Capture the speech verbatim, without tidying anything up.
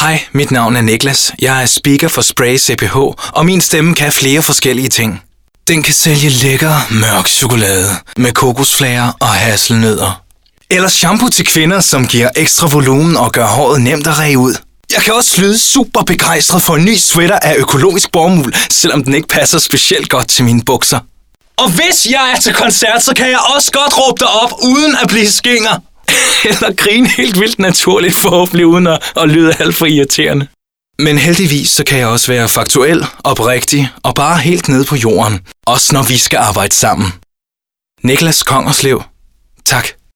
Hej, mit navn er Niklas. Jeg er speaker for Spray C P H, og min stemme kan flere forskellige ting. Den kan sælge lækker, mørk chokolade med kokosflager og hasselnødder. Eller shampoo til kvinder, som giver ekstra volumen og gør håret nemt at ræge ud. Jeg kan også lyde super begejstret for en ny sweater af økologisk bomuld, selvom den ikke passer specielt godt til mine bukser. Og hvis jeg er til koncert, så kan jeg også godt råbe dig op, uden at blive skinger. Eller grine helt vildt naturligt, forhåbentlig uden at, at lyde alt for irriterende. Men heldigvis så kan jeg også være faktuel, oprigtig og bare helt nede på jorden. Også når vi skal arbejde sammen. Niklas Kongerslev. Tak.